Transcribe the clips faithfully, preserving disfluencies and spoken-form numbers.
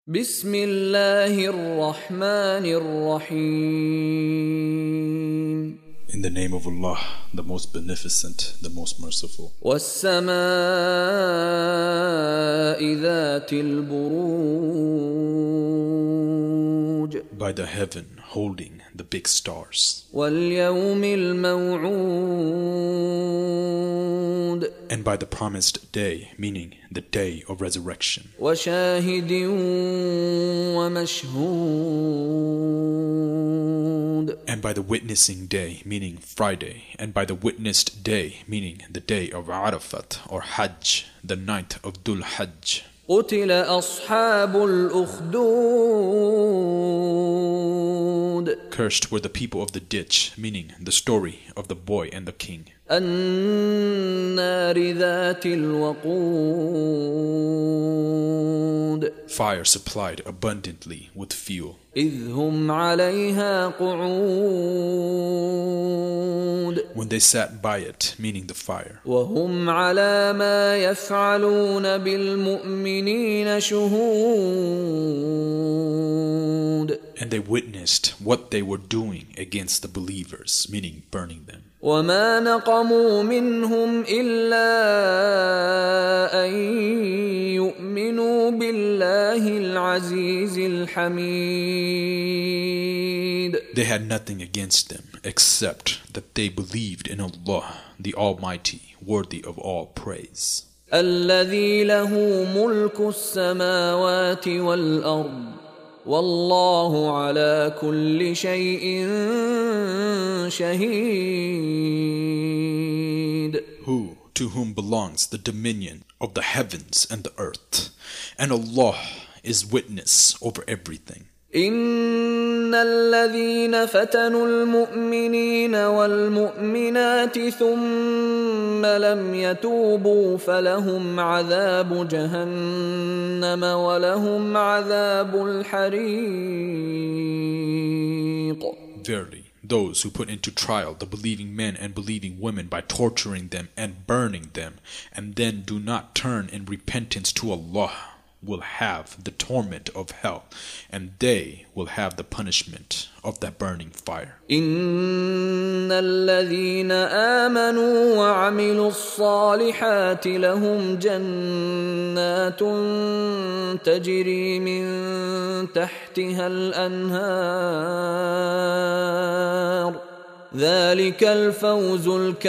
بسم الله الرحمن الرحيم. In the name of Allah, the most beneficent, the most merciful. والسماء ذات البروج. By the heaven holding the big stars. واليوم الموعود. And by the promised day, meaning the day of resurrection. وشاهد ومشهود. And by the witnessing day, meaning Friday. And by the witnessed day, meaning the day of Arafat or Hajj, the ninth of Dhul Hajj. قتل أصحاب الأخدود. Cursed were the people of the ditch, meaning the story of the boy and the king. النار ذات الوقود. Fire supplied abundantly with fuel. إذ هم عليها قعود. When they sat by it, meaning the fire. وهم على ما يفعلون بالمؤمنين شهود. And they witnessed what they were doing against the believers, meaning burning them. وما نقموا منهم إلا أن يؤمنوا بالله العزيز الحميد. They had nothing against them except that they believed in Allah, the Almighty, worthy of all praise. الذي له ملك السماوات والأرض والله على كل شيء شهيد. Who, to whom belongs the dominion of the heavens and the earth, and Allah is witness over everything. إن الذين فتنوا المؤمنين والمؤمنات ثم لم يتوبوا فلهم عذاب جهنم ولهم عذاب الحريق. Verily, those who put into trial the believing men and believing women by torturing them and burning them, and then do not turn in repentance to Allah, will have the torment of hell, and they will have the punishment of that burning fire. إن الذين آمنوا وعملوا الصالحات لهم جنات تجري من تحتها الأنهار ذلك الفوز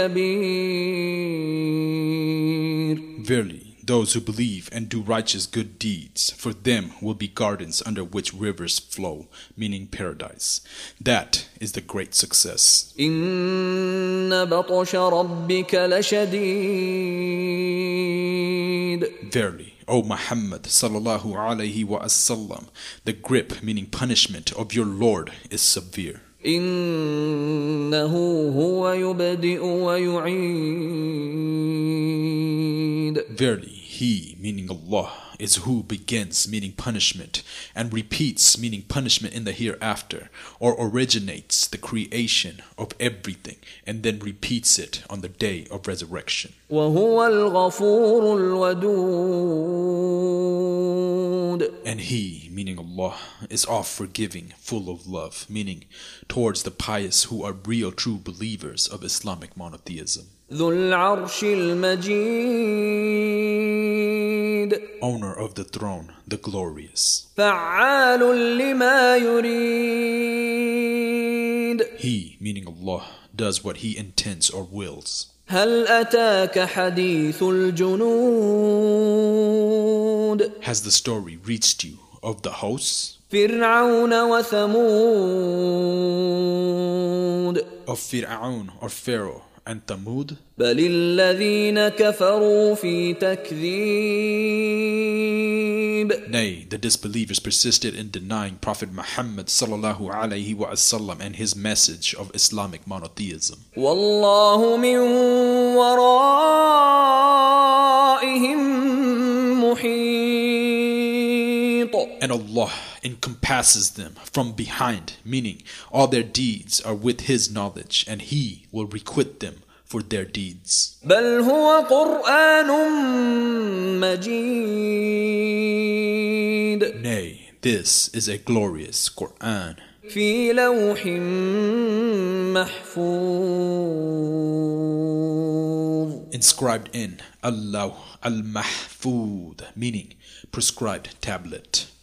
الكبير. Verily, those who believe and do righteous good deeds, for them will be gardens under which rivers flow, meaning paradise. That is the great success. إن بطش ربك لشديد. Verily, O Muhammad sallallahu alayhi wa sallam, the grip, meaning punishment, of your Lord is severe. إنه هو يبدئ ويعيد. Verily, He, meaning Allah, is who begins, meaning punishment, and repeats, meaning punishment in the hereafter, or originates the creation of everything, and then repeats it on the day of resurrection. وهو الغفور الودود. And He, meaning Allah, is all-forgiving, full of love, meaning towards the pious who are real true believers of Islamic monotheism. ذو العرش المجيد. Owner of the throne, the glorious. فعال لما يريد. He, meaning Allah, does what He intends or wills. هل أتاك حديث الجنود. Has the story reached you of the hosts? فرعون وثمود. Of Fir'aun or Pharaoh and Thamud? بل الذين كفروا في تكذيب. Nay, the disbelievers persisted in denying Prophet Muhammad sallallahu alayhi wa sallam and his message of Islamic monotheism. والله من ورائهم محيط. And Allah encompasses them from behind, meaning all their deeds are with His knowledge, and He will requite them for their deeds. بل هو قرآن مجيد. Nay, This is a glorious Quran. في لوح محفوظ. Inscribed in Allah al-Mahfud, meaning prescribed tablet.